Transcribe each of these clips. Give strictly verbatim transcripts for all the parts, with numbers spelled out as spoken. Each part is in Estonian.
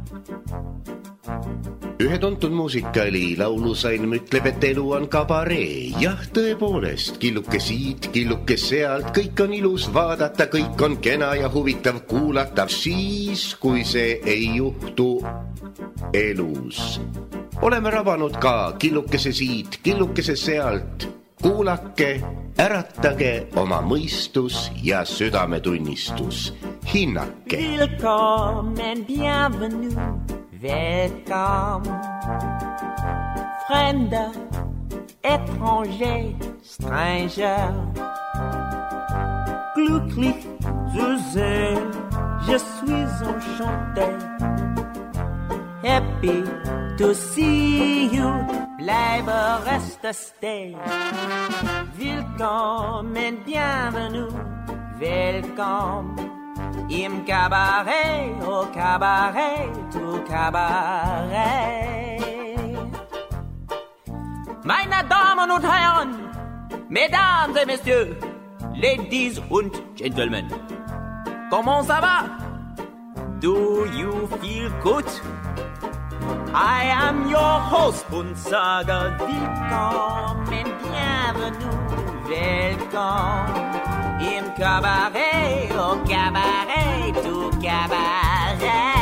Ühe tuntud muusikaali laulusalm ütleb, et elu on kabaree. Jah, tõepoolest, killuke siit, killuke sealt, kõik on ilus vaadata, kõik on kena ja huvitav kuulata, siis kui see ei juhtu elus. Oleme rabanud ka killukese siit, killukese sealt. Kuulake, äratage oma mõistus ja südametunnistus. Hinnake. Willkommen, bienvenue. Welcome, Fremder, étranger, stranger. Glücklich zu sehen, je suis enchanté. Happy to see you, bleibe, reste, stay. Willkommen, bienvenue, welcome. Im Kabarett, au Kabarett, au Kabarett. Meine Damen und Herren, Mesdames et Messieurs, Ladies und Gentlemen, comment ça va? Do you feel good? I am your host und sage willkommen, bienvenue, welcome. Im Kabarett, au Kabarett, au Kabarett.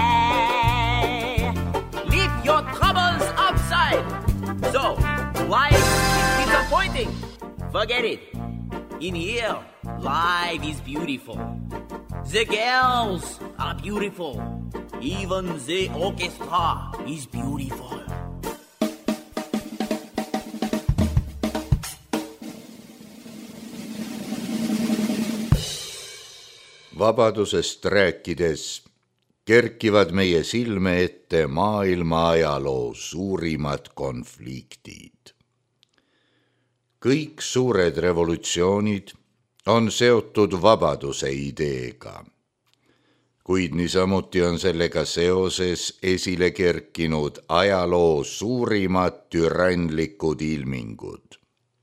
Leave your troubles outside. So, life is disappointing. Forget it. In here, life is beautiful. The girls are beautiful. Even the orchestra is beautiful. Vabadusest rääkides kerkivad meie silme ette maailma ajaloo suurimad konfliktid. Kõik suured revolutsioonid on seotud vabaduse ideega, kuid niisamuti on sellega seoses esile kerkinud ajaloo suurimad türannlikud ilmingud.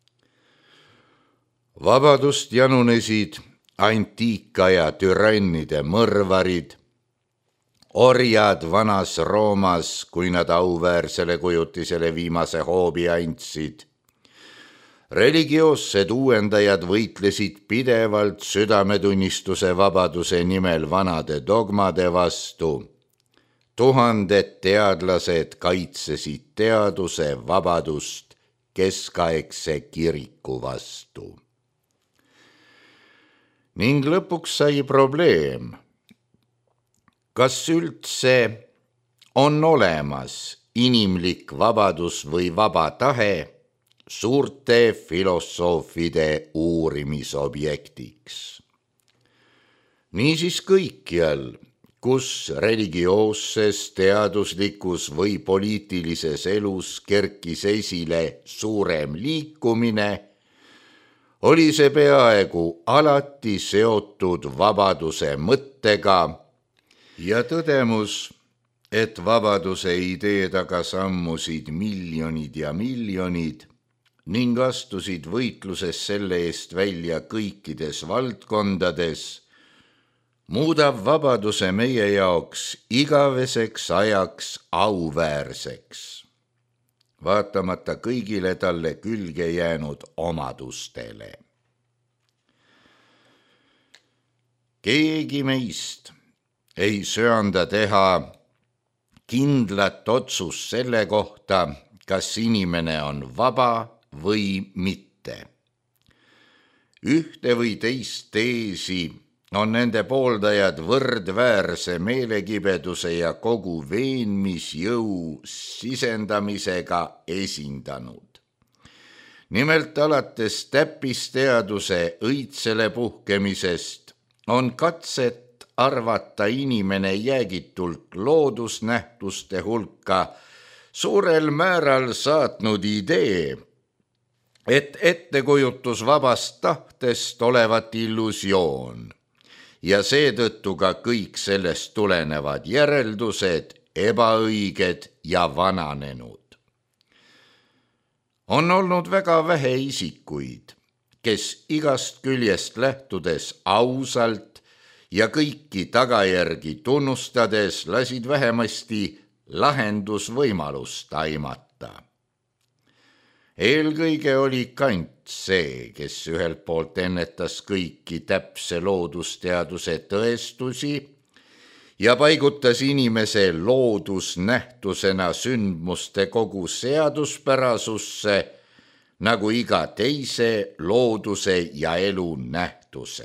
Vabadust janunesid antiikaja türannide mõrvarid, orjad vanas Roomas, kui nad auväärsele kujutisele viimase hoobi andsid. Religioossed uuendajad võitlesid pidevalt südametunnistuse vabaduse nimel vanade dogmade vastu. Tuhanded teadlased kaitsesid teaduse vabadust keskaegse kiriku vastu. Ning lõpuks sai probleem, kas üldse on olemas inimlik vabadus või vaba tahe suurte filosoofide uurimisobjektiks. Niisiis kõikjal, kus religioosses, teaduslikus või poliitilises elus kerkis esile suurem liikumine, oli see peaaegu alati seotud vabaduse mõttega ja tõdemus, et vabaduse idee taga sammusid miljonid ja miljonid ning astusid võitluses selle eest välja kõikides valdkondades, muudab vabaduse meie jaoks igaveseks ajaks auväärseks, vaatamata kõigile talle külge jäänud omadustele. Keegi meist ei söanda teha kindlat otsus selle kohta, kas inimene on vaba või mitte. Ühte või teist teesi on nende pooldajad võrdväärse meelekibeduse ja kogu veenmisjõu sisendamisega esindanud. Nimelt alates täppisteaduse õitsele puhkemisest on katset arvata inimene jäägitult loodusnähtuste hulka suurel määral saatnud idee, et ettekujutus vabast tahtest olevat illusioon ja seetõttu ka kõik sellest tulenevad järeldused ebaõiged ja vananenud. On olnud väga vähe isikuid, kes igast küljest lähtudes ausalt ja kõiki tagajärgi tunnustades lasid vähemasti lahendusvõimalust aimata. Eelkõige oli Kant see, kes ühelt poolt ennetas kõiki täpse loodusteaduse tõestusi ja paigutas inimese loodusnähtusena sündmuste kogu seaduspärasusse nagu iga teise looduse ja elu nähtuse.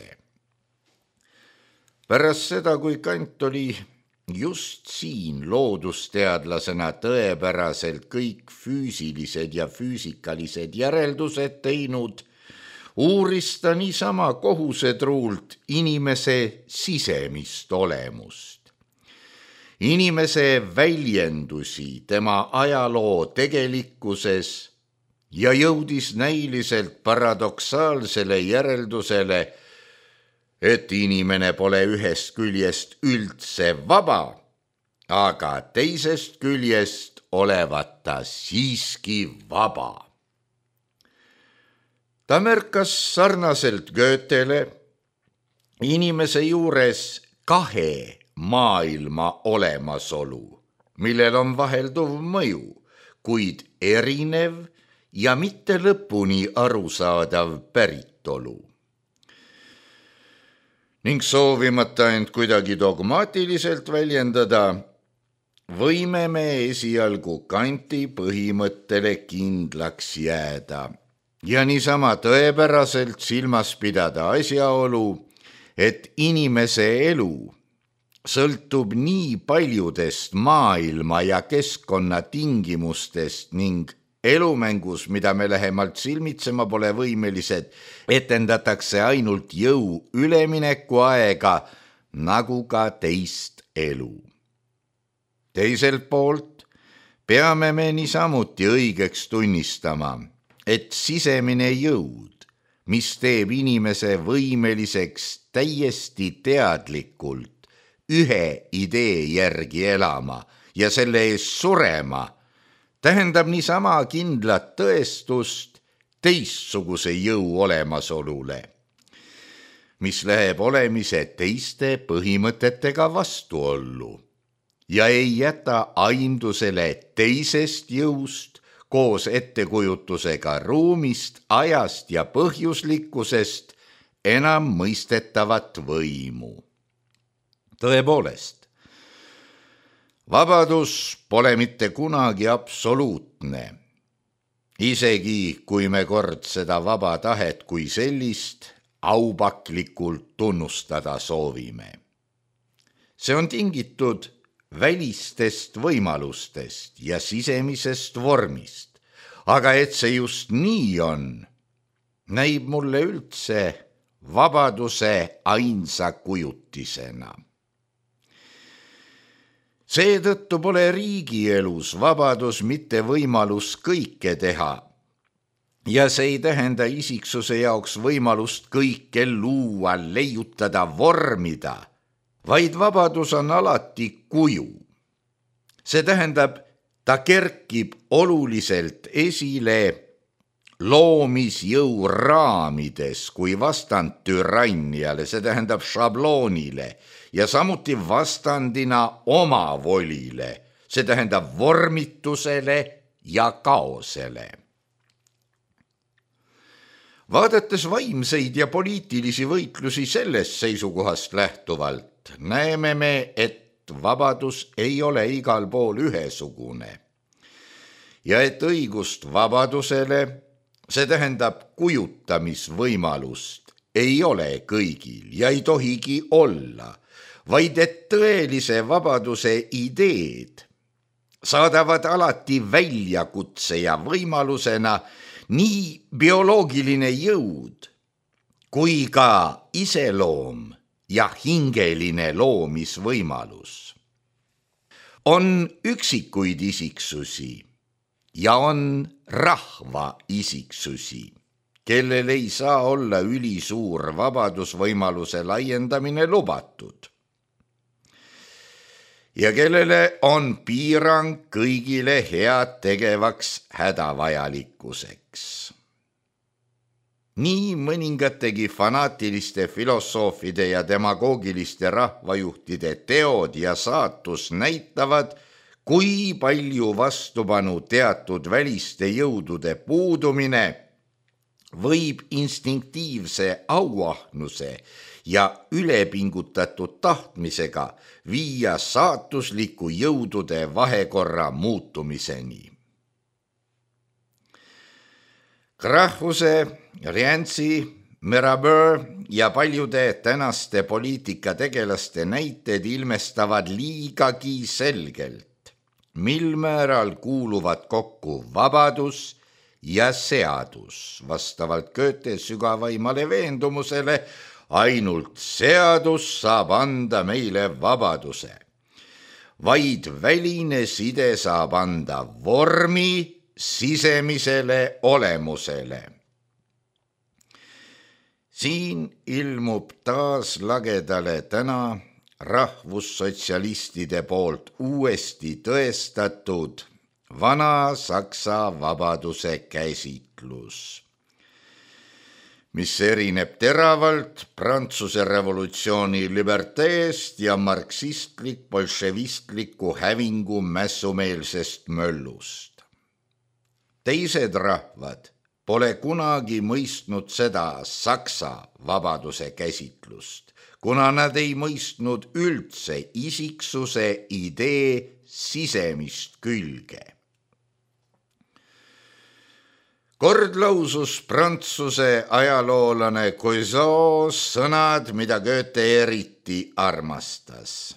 Pärast seda, kui Kant oli just siin loodusteadlasena tõepäraselt kõik füüsilised ja füüsikalised järeldused teinud, uuris ta niisama kohusetruult inimese sisemist olemust. Inimese väljendusi tema ajaloo tegelikkuses ja jõudis näiliselt paradoksaalsele järeldusele, et inimene pole ühest küljest üldse vaba, aga teisest küljest olevat ta siiski vaba. Ta märkas sarnaselt Goethele inimese juures kahe maailma olemasolu, millel on vahelduv mõju, kuid erinev ja mitte lõpuni arusaadav päritolu. Ning soovimata end kuidagi dogmaatiliselt väljendada, võime me esialgu Kanti põhimõttele kindlaks jääda ja niisama tõepäraselt silmas pidada asjaolu, et inimese elu sõltub nii paljudest maailma ja keskkonna tingimustest ning elumängus, mida me lähemalt silmitsema pole võimelised, etendatakse ainult jõu ülemineku aega nagu ka teist elu. Teiselt poolt peame me niisamuti õigeks tunnistama, et sisemine jõud, mis teeb inimese võimeliseks täiesti teadlikult ühe idee järgi elama ja selle ees surema, tähendab niisama kindlat tõestust teistsuguse jõu olemasolule, mis läheb olemise teiste põhimõtetega vastuollu ja ei jäta aimdusele teisest jõust koos ettekujutusega ruumist, ajast ja põhjuslikkusest enam mõistetavat võimu. Tõepoolest, vabadus pole mitte kunagi absoluutne, isegi kui me kord seda vaba tahet kui sellist aupaklikult tunnustada soovime. See on tingitud välistest võimalustest ja sisemisest vormist, aga et see just nii on, näib mulle üldse vabaduse ainsa kujutisena. Seetõttu pole riigielus vabadus mitte võimalus kõike teha ja see ei tähenda isiksuse jaoks võimalust kõike luua, leiutada, vormida, vaid vabadus on alati kuju. See tähendab, ta kerkib oluliselt esile loomisjõu raamides kui vastand türanniale, see tähendab šabloonile, ja samuti vastandina oma volile, see tähendab vormitusele ja kaosele. Vaadates vaimseid ja poliitilisi võitlusi sellest seisukohast lähtuvalt, näeme me, et vabadus ei ole igal pool ühesugune ja et õigust vabadusele, see tähendab kujutamisvõimalust, ei ole kõigil ja ei tohigi olla, vaid et tõelise vabaduse ideed saadavad alati väljakutse ja võimalusena nii bioloogiline jõud kui ka iseloom ja hingeline loomisvõimalus. On üksikuid isiksusi ja on rahva isiksusi, kellel ei saa olla ülisuur vabadusvõimaluse laiendamine lubatud ja kellele on piirang kõigile head tegevaks hädavajalikkuseks. nii mõningategi fanaatiliste filosoofide ja demagoogiliste rahvajuhtide teod ja saatus näitavad, kui palju vastupanu teatud väliste jõudude puudumine võib instinktiivse auahnuse ja ülepingutatud tahtmisega viia saatusliku jõudude vahekorra muutumiseni. Grahuse, Rienzi, Mirabeau ja paljude tänaste poliitikategelaste näited ilmestavad liigagi selgelt, mil määral kuuluvad kokku vabadus ja seadus. Vastavalt Goethe sügavaimale veendumusele ainult seadus saab anda meile vabaduse. Vaid väline side saab anda vormi sisemisele olemusele. Siin ilmub taas lagedale täna rahvussotsialistide poolt uuesti tõestatud vana Saksa vabaduse käsitlus, mis erineb teravalt Prantsuse revolutsiooni liberteest ja marksistlik-bolševistliku hävingu mässumeelsest möllust. Teised rahvad pole kunagi mõistnud seda Saksa vabaduse käsitlust, kuna nad ei mõistnud üldse isiksuse idee sisemist külge. Kord lausus prantsuse ajaloolane Coiseau sõnad, mida Goethe eriti armastas.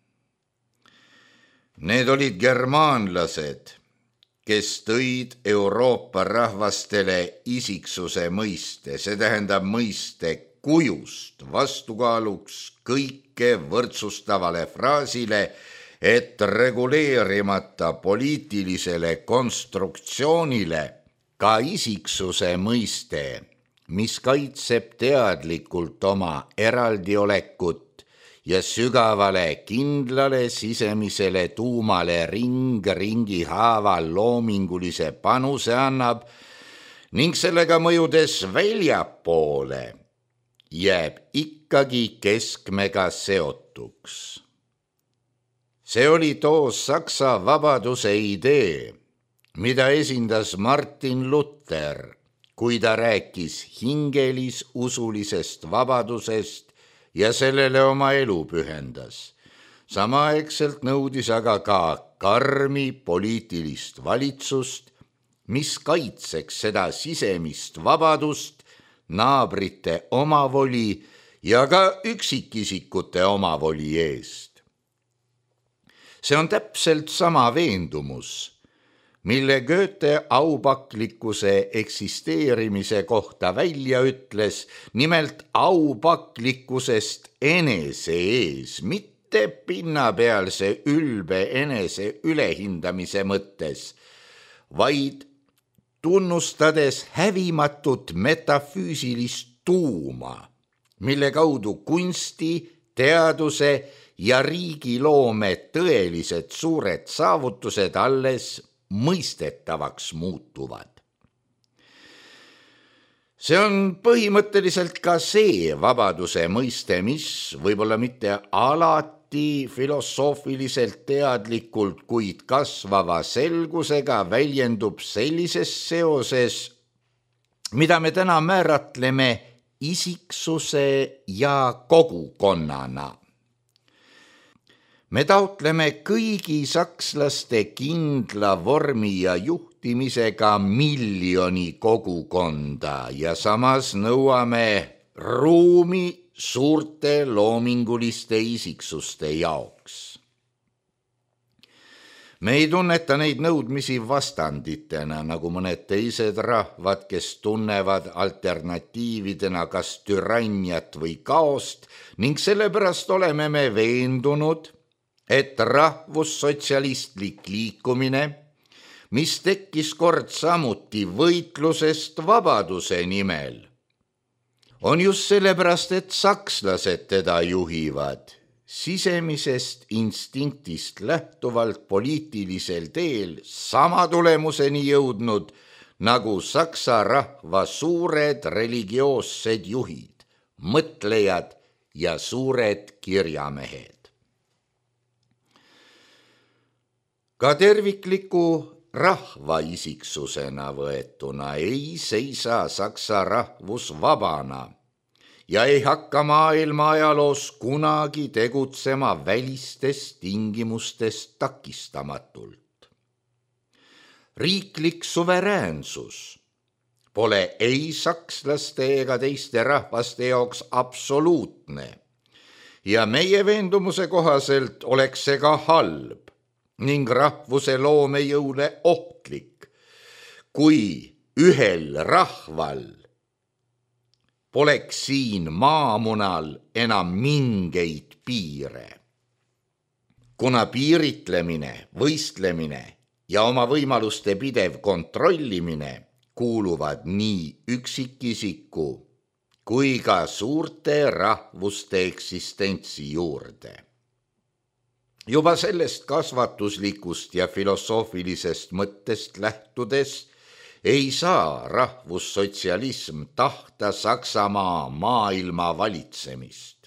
Need olid germaanlased, kes tõid Euroopa rahvastele isiksuse mõiste, see tähendab mõiste kujust vastukaaluks kõike võrdsustavale fraasile, et reguleerimata poliitilisele konstruktsioonile ka isiksuse mõiste, mis kaitseb teadlikult oma eraldiolekut ja sügavale kindlale sisemisele tuumale ring ringi haaval loomingulise panuse annab ning sellega mõjudes väljapoole jääb ikkagi keskmega seotuks. See oli too Saksa vabaduse idee, mida esindas Martin Luther, kui ta rääkis hingelis usulisest vabadusest ja sellele oma elu pühendas. Samaaegselt nõudis aga ka karmi poliitilist valitsust, mis kaitseks seda sisemist vabadust, naabrite omavoli ja ka üksikisikute omavoli eest. See on täpselt sama veendumus, mille Goethe aupaklikkuse eksisteerimise kohta välja ütles, nimelt aupaklikkusest enese ees, mitte pinnapealse ülbe enese ülehindamise mõttes, vaid tunnustades hävimatut metafüüsilist tuuma, mille kaudu kunsti, teaduse ja riigiloome tõelised suured saavutused alles mõistetavaks muutuvad. See on põhimõtteliselt ka see vabaduse mõiste, mis võib-olla mitte alati filosoofiliselt teadlikult, kuid kasvava selgusega väljendub sellises seoses, mida me täna määratleme isiksuse ja kogukonnana. Me taotleme kõigi sakslaste kindla vormi ja juhtimisega miljoni kogukonda ja samas nõuame ruumi suurte loominguliste isiksuste jaoks. Me ei tunneta neid nõudmisi vastanditena, nagu mõned teised rahvad, kes tunnevad alternatiividena kas türanniat või kaost ning sellepärast oleme me veendunud, et rahvussotsialistlik liikumine, mis tekkis kord samuti võitlusest vabaduse nimel, on just sellepärast, et sakslased teda juhivad, sisemisest instinktist lähtuvalt poliitilisel teel sama tulemuseni jõudnud, nagu saksa rahva suured religioossed juhid, mõtlejad ja suured kirjamehed. Ka tervikliku rahva isiksusena võetuna ei seisa saksa rahvus vabana ja ei hakka maailma ajaloos kunagi tegutsema välistest tingimustest takistamatult. Riiklik suveräänsus pole ei sakslaste ega teiste rahvaste jaoks absoluutne ja meie veendumuse kohaselt oleks see ka halb ning rahvuse loomejõule ohtlik, kui ühel rahval poleks siin maamunal enam mingeid piire. Kuna piiritlemine, võistlemine ja oma võimaluste pidev kontrollimine kuuluvad nii üksikisiku kui ka suurte rahvuste eksistentsi juurde. Juba sellest kasvatuslikust ja filosoofilisest mõttest lähtudes ei saa rahvussotsialism tahta Saksamaa maailma valitsemist.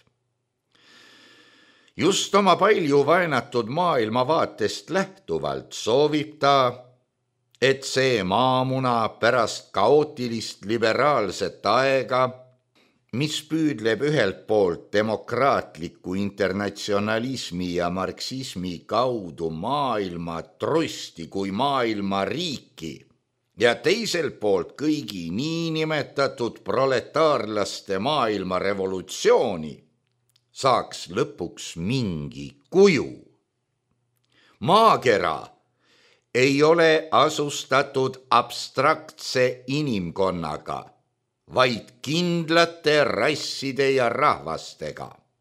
Just oma palju vaenatud maailmavaatest lähtuvalt soovib ta, et see maamuna pärast kaootilist liberaalset aega, mis püüdleb ühelt poolt demokraatliku internatsionalismi ja marksismi kaudu maailma trusti kui maailma riiki ja teiselt poolt kõigi niinimetatud proletaarlaste maailma revolutsiooni, saaks lõpuks mingi kuju. Maakera ei ole asustatud abstraktse inimkonnaga, vaid kindlate rasside ja rahvastega.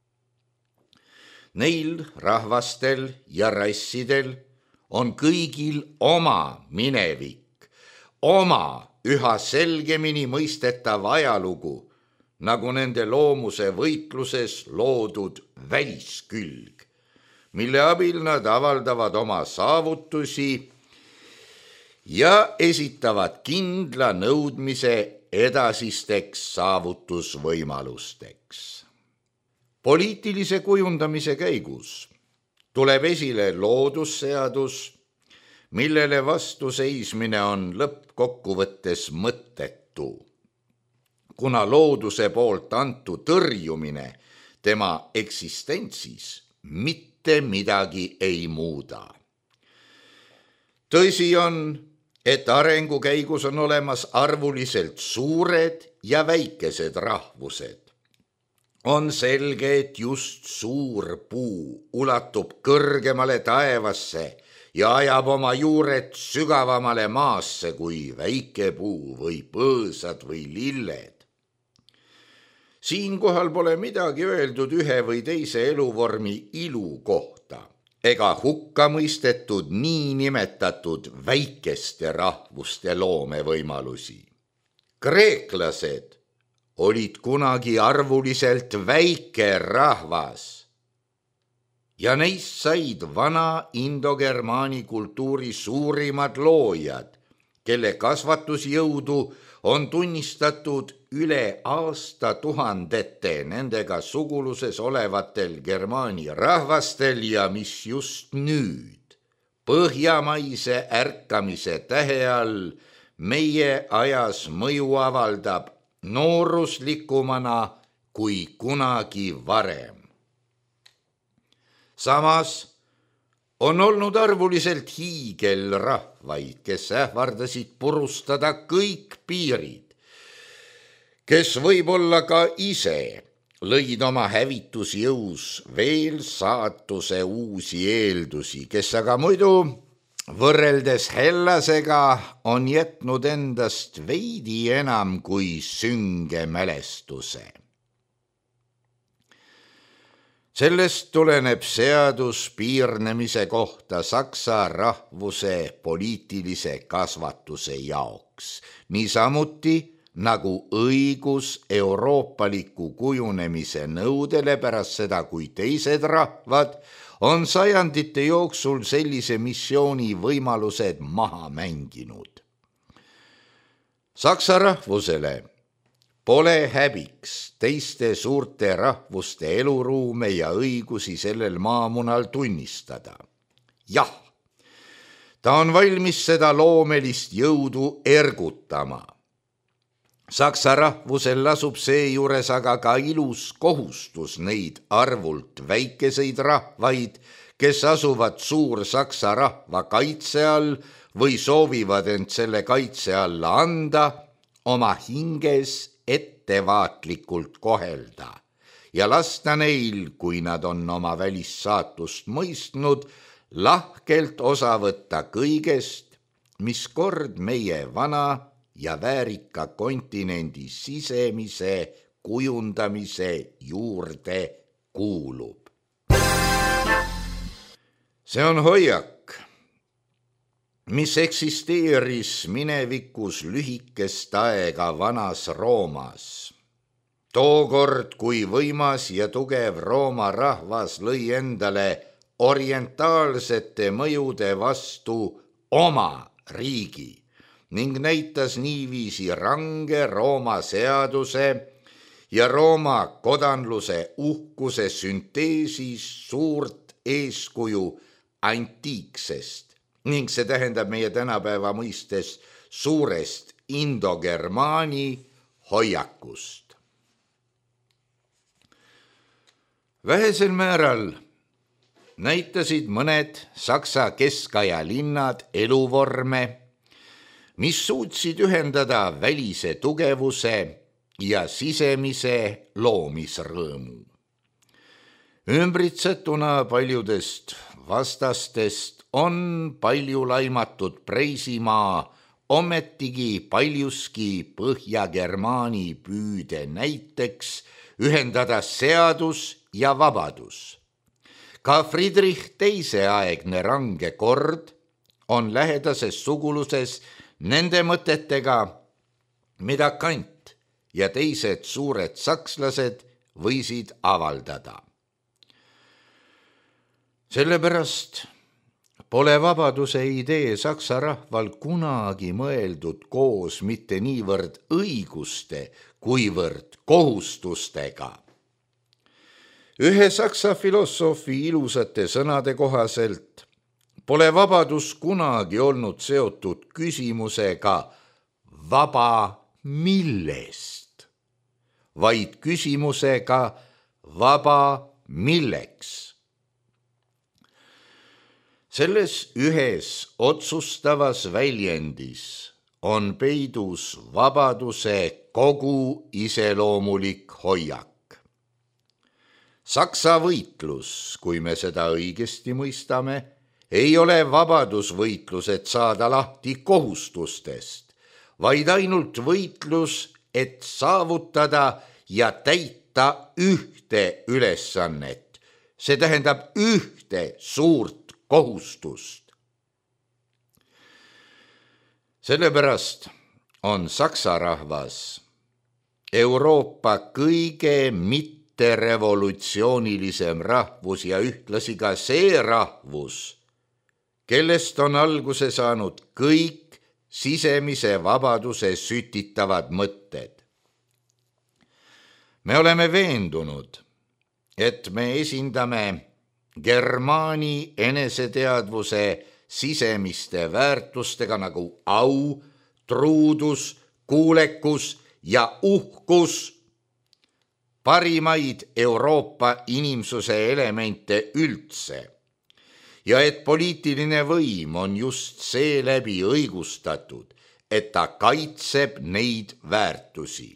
Neil rahvastel ja rassidel on kõigil oma minevik, oma üha selgemini mõistetav ajalugu, nagu nende loomuse võitluses loodud väliskülg, mille abil nad avaldavad oma saavutusi ja esitavad kindla nõudmise edasisteks saavutusvõimalusteks. Poliitilise kujundamise käigus tuleb esile loodusseadus, millele vastu seismine on lõppkokkuvõttes mõttetu, kuna looduse poolt antu tõrjumine tema eksistentsis mitte midagi ei muuda. Tõsi on, et arengu käigus on olemas arvuliselt suured ja väikesed rahvused. On selge, et just suur puu ulatub kõrgemale taevasse ja ajab oma juured sügavamale maasse kui väike puu või põõsad või lilled. Siinkohal pole midagi öeldud ühe või teise eluvormi ilu kohta ega hukka mõistetud niinimetatud väikeste rahvuste loomevõimalusi. Kreeklased olid kunagi arvuliselt väike rahvas ja neist said vana indogermaani kultuuri suurimad loojad, kelle kasvatusjõudu on tunnistatud üle aastatuhandete nendega suguluses olevatel germaani rahvastel ja mis just nüüd põhjamaise ärkamise tähe all meie ajas mõju avaldab nooruslikumana kui kunagi varem. Samas on olnud arvuliselt hiigelrahvaid, kes ähvardasid purustada kõik piirid, kes võib-olla ka ise lõid oma hävitusjõus veel saatuse uusi eeldusi, kes aga muidu võrreldes Hellasega on jätnud endast veidi enam kui sünge mälestuse. Sellest tuleneb seadus piirnemise kohta saksa rahvuse poliitilise kasvatuse jaoks, niisamuti nagu õigus euroopaliku kujunemise nõudele pärast seda, kui teised rahvad on sajandite jooksul sellise missiooni võimalused maha mänginud. Saksa rahvusele pole häbiks teiste suurte rahvuste eluruume ja õigusi sellel maamunal tunnistada. Jah, ta on valmis seda loomelist jõudu ergutama. Saksa rahvusel lasub seejuures aga ka ilus kohustus neid arvult väikeseid rahvaid, kes asuvad suur Saksa rahva kaitse all või soovivad end selle kaitse alla anda, oma hinges ettevaatlikult kohelda ja lasta neil, kui nad on oma välissaatust mõistnud, lahkelt osa võtta kõigest, mis kord meie vana ja väärika kontinendi sisemise kujundamise juurde kuulub. See on hoiak, mis eksisteeris minevikus lühikest aega vanas Roomas. Tookord, kui võimas ja tugev Rooma rahvas lõi endale orientaalsete mõjude vastu oma riigi ning näitas niiviisi range Rooma seaduse ja Rooma kodanluse uhkuse sünteesis suurt eeskuju antiiksest ning see tähendab meie tänapäeva mõistes suurest indogermaani hoiakust. Vähesel määral näitasid mõned Saksa keskaja linnad eluvorme, mis suutsid ühendada välise tugevuse ja sisemise loomisrõõmu. Ümbritsetuna paljudest vastastest on palju laimatud Preisimaa ometigi paljuski Põhja-Germaani püüde näiteks ühendada seadus ja vabadus. Ka Friedrich teise aegne range kord on lähedases suguluses nende mõtetega, mida Kant ja teised suured sakslased võisid avaldada. Sellepärast pole vabaduse idee saksa rahval kunagi mõeldud koos mitte niivõrd õiguste, kuivõrd kohustustega. Ühe saksa filosoofi ilusate sõnade kohaselt pole vabadus kunagi olnud seotud küsimusega vaba millest, vaid küsimusega vaba milleks. Selles ühes otsustavas väljendis on peidus vabaduse kogu iseloomulik hoiak. Saksa võitlus, kui me seda õigesti mõistame, ei ole vabadusvõitlus, et saada lahti kohustustest, vaid ainult võitlus, et saavutada ja täita ühte ülesannet. See tähendab ühte suurt kohustust. Sellepärast on saksa rahvas Euroopa kõige mitterevolutsioonilisem rahvus ja ühtlasi ka see rahvus, kellest on alguse saanud kõik sisemise vabaduse sütitavad mõtted. Me oleme veendunud, et me esindame Germaani eneseteadvuse sisemiste väärtustega nagu au, truudus, kuulekus ja uhkus parimaid Euroopa inimsuse elemente üldse ja et poliitiline võim on just seeläbi õigustatud, et ta kaitseb neid väärtusi.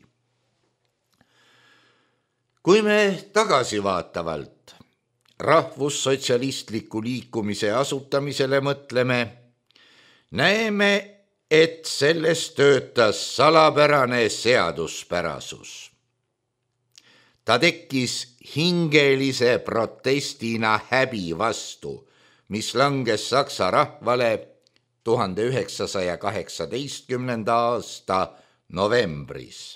Kui me tagasivaatavalt rahvussotsialistliku liikumise asutamisele mõtleme, näeme, et selles töötas salapärane seaduspärasus. Ta tekkis hingelise protestina häbi vastu, mis langes saksa rahvale tuhande üheksasaja kaheksateistkümnenda aasta novembris.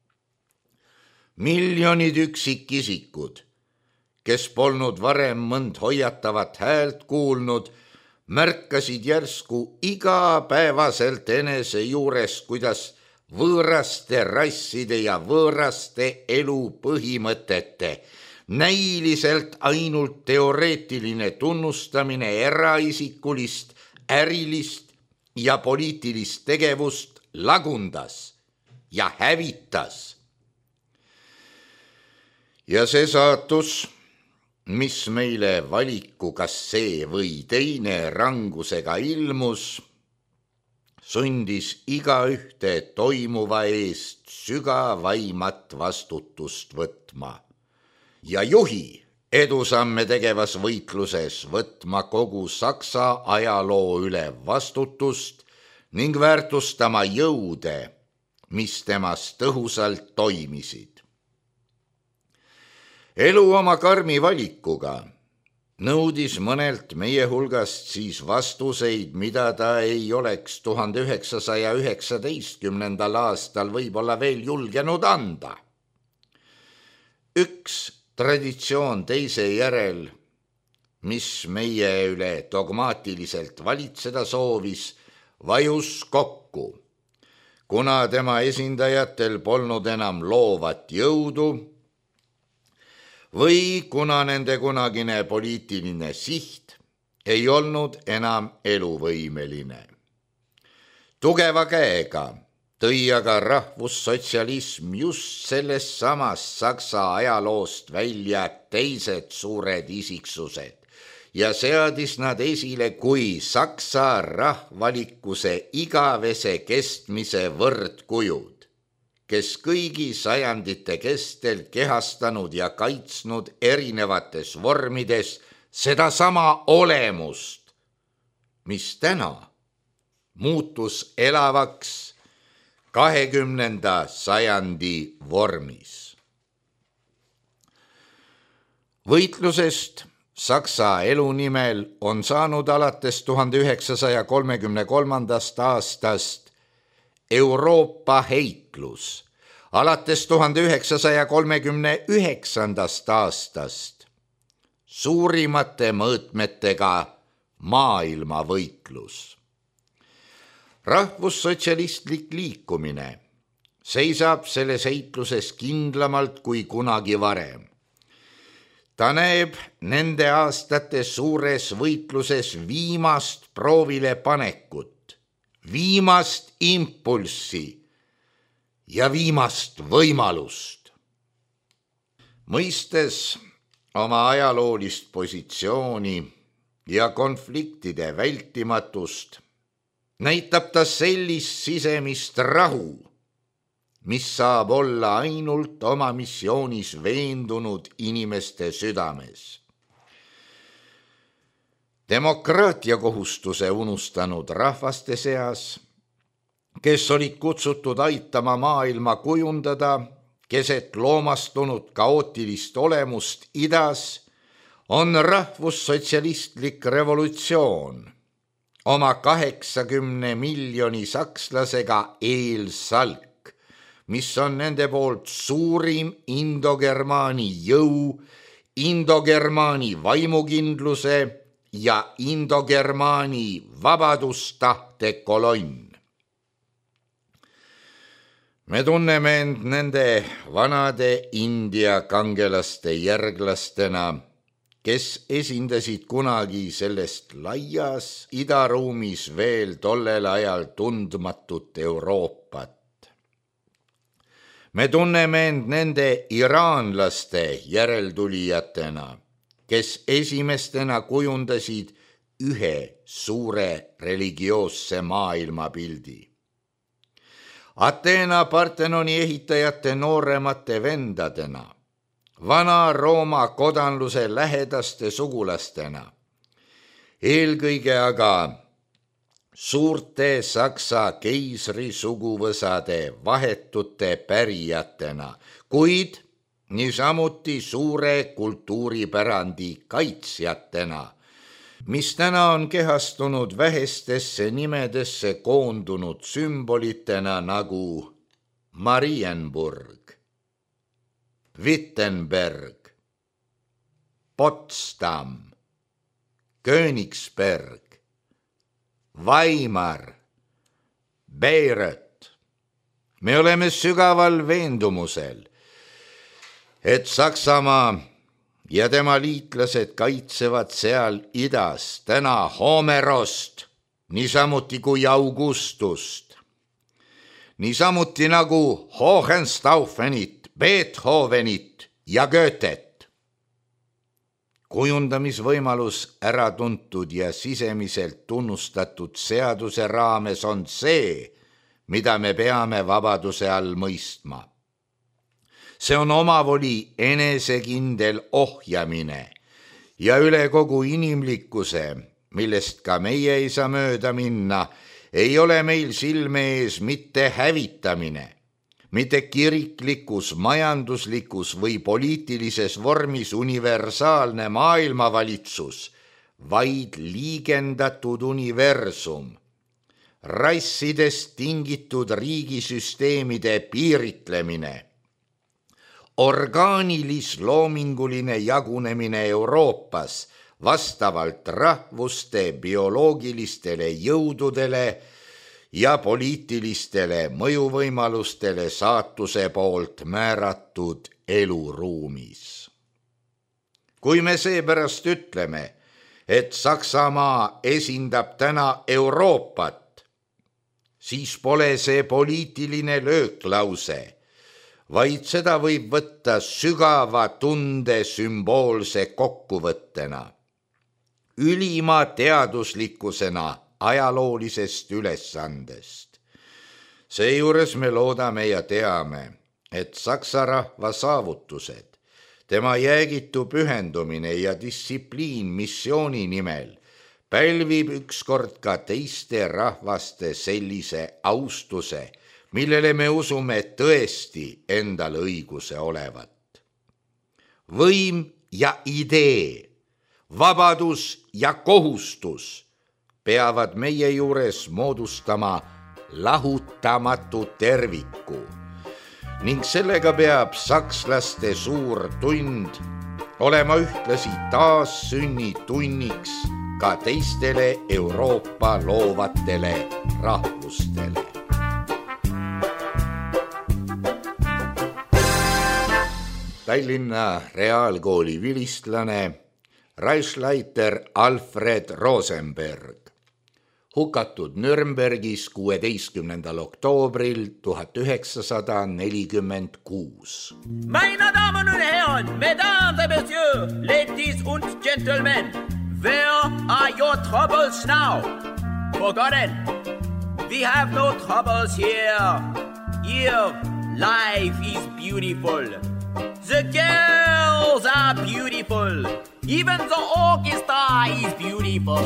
Miljonid üksikisikud, kes polnud varem mõnd hoiatavat häält kuulnud, märkasid järsku igapäevaselt enese juures, kuidas võõraste rasside ja võõraste elu põhimõtete, näiliselt ainult teoreetiline tunnustamine eraisikulist, ärilist ja poliitilist tegevust lagundas ja hävitas. Ja see saatus, mis meile valiku kas see või teine rangusega ilmus, sundis igaühte toimuva eest sügavaimat vastutust võtma ja juhi edusamme tegevas võitluses võtma kogu Saksa ajaloo üle vastutust ning väärtustama jõude, mis temas tõhusalt toimisid. Elu oma karmi valikuga nõudis mõnelt meie hulgast siis vastuseid, mida ta ei oleks tuhande üheksasaja üheksateistkümnendal aastal võib-olla veel julgenud anda. Üks traditsioon teise järel, mis meie üle dogmaatiliselt valitseda soovis, vajus kokku, kuna tema esindajatel polnud enam loovat jõudu või kuna nende kunagine poliitiline siht ei olnud enam eluvõimeline. Tugeva käega tõi aga rahvussotsialism just sellest samast Saksa ajaloost välja teised suured isiksused ja seadis nad esile kui Saksa rahvalikkuse igavese kestmise võrdkujud, kes kõigi sajandite kestel kehastanud ja kaitsnud erinevates vormides sedasama olemust, mis täna muutus elavaks kahekümnenda sajandi vormis. Võitlusest Saksa elu nimel on saanud alates tuhande üheksasaja kolmekümne kolmandast aastast Euroopa heitlus, alates tuhande üheksasaja kolmekümne üheksandast aastast suurimate mõõtmetega maailmavõitlus. Rahvussotsialistlik liikumine seisab selles heitluses kindlamalt kui kunagi varem. Ta näeb nende aastate suures võitluses viimast proovile panekut, viimast impulssi ja viimast võimalust. Mõistes oma ajaloolist positsiooni ja konfliktide vältimatust, näitab ta sellist sisemist rahu, mis saab olla ainult oma missioonis veendunud inimeste südames. Demokraatia kohustuse unustanud rahvaste seas, kes olid kutsutud aitama maailma kujundada keset loomastunud kaootilist olemust idas, on rahvussotsialistlik revolutsioon oma kaheksakümne miljoni sakslasega eelsalk, mis on nende poolt suurim indogermaani jõu, indogermaani vaimukindluse ja indogermaani vabadustahte kolonn. Me tunneme end nende vanade India kangelaste järglastena, kes esindasid kunagi sellest laias idaruumis veel tollel ajal tundmatut Euroopat. Me tunneme end nende iraanlaste järeltulijatena, kes esimestena kujundasid ühe suure religioosse maailmapildi. Ateena Partenoni ehitajate nooremate vendadena, vana Rooma kodanluse lähedaste sugulastena, eelkõige aga suurte Saksa keisri suguvõsade vahetute pärijatena, kuid niisamuti suure kultuuripärandi kaitsjatena, mis täna on kehastunud vähestesse nimedesse koondunud sümbolitena nagu Marienburg, Wittenberg, Potsdam, Königsberg, Weimar, Bayreuth, me oleme sügaval veendumusel, et Saksamaa ja tema liitlased kaitsevad seal idas täna Homerost, niisamuti kui Augustust, niisamuti nagu Hohenstaufenit, Beethovenit ja Goethet. Kujundamisvõimalus äratuntud ja sisemiselt tunnustatud seaduse raames on see, mida me peame vabaduse all mõistma. See on omavoli enesekindel ohjamine ja üle kogu inimlikkuse, millest ka meie ei saa mööda minna, ei ole meil silme ees mitte hävitamine, mitte kiriklikus, majanduslikus või poliitilises vormis universaalne maailmavalitsus, vaid liigendatud universum, rassidest tingitud riigisüsteemide piiritlemine, orgaanilis-loominguline jagunemine Euroopas vastavalt rahvuste bioloogilistele jõududele ja poliitilistele mõjuvõimalustele saatuse poolt määratud eluruumis. Kui me seepärast ütleme, et Saksamaa esindab täna Euroopat, siis pole see poliitiline lööklause, vaid seda võib võtta sügava tunde sümboolse kokkuvõttena, ülima teaduslikkusena ajaloolisest ülesandest. Seejuures me loodame ja teame, et saksa rahva saavutused, tema jäägitu pühendumine ja distsipliin missiooni nimel pälvib ükskord ka teiste rahvaste sellise austuse, millele me usume tõesti endal õiguse olevat. Võim ja idee, vabadus ja kohustus peavad meie juures moodustama lahutamatu terviku ning sellega peab sakslaste suur tund olema ühtlasi taassünnitunniks ka teistele Euroopa loovatele rahvustele. Tallinna Reaalkooli vilistlane Reichsleiter Alfred Rosenberg, hukatud Nürnbergis kuueteistkümnendal oktoobril tuhat üheksasada nelikümmend kuus. Meine Damen und Herren, Mesdames et Messieurs, ladies und gentlemen, where are your troubles now? Forgotten, we have no troubles here. Here, life is beautiful. The girls are beautiful. Even the orchestra is beautiful.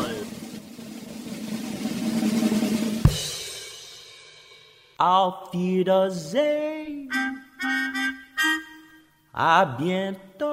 Auf Wiedersehen. À bientôt.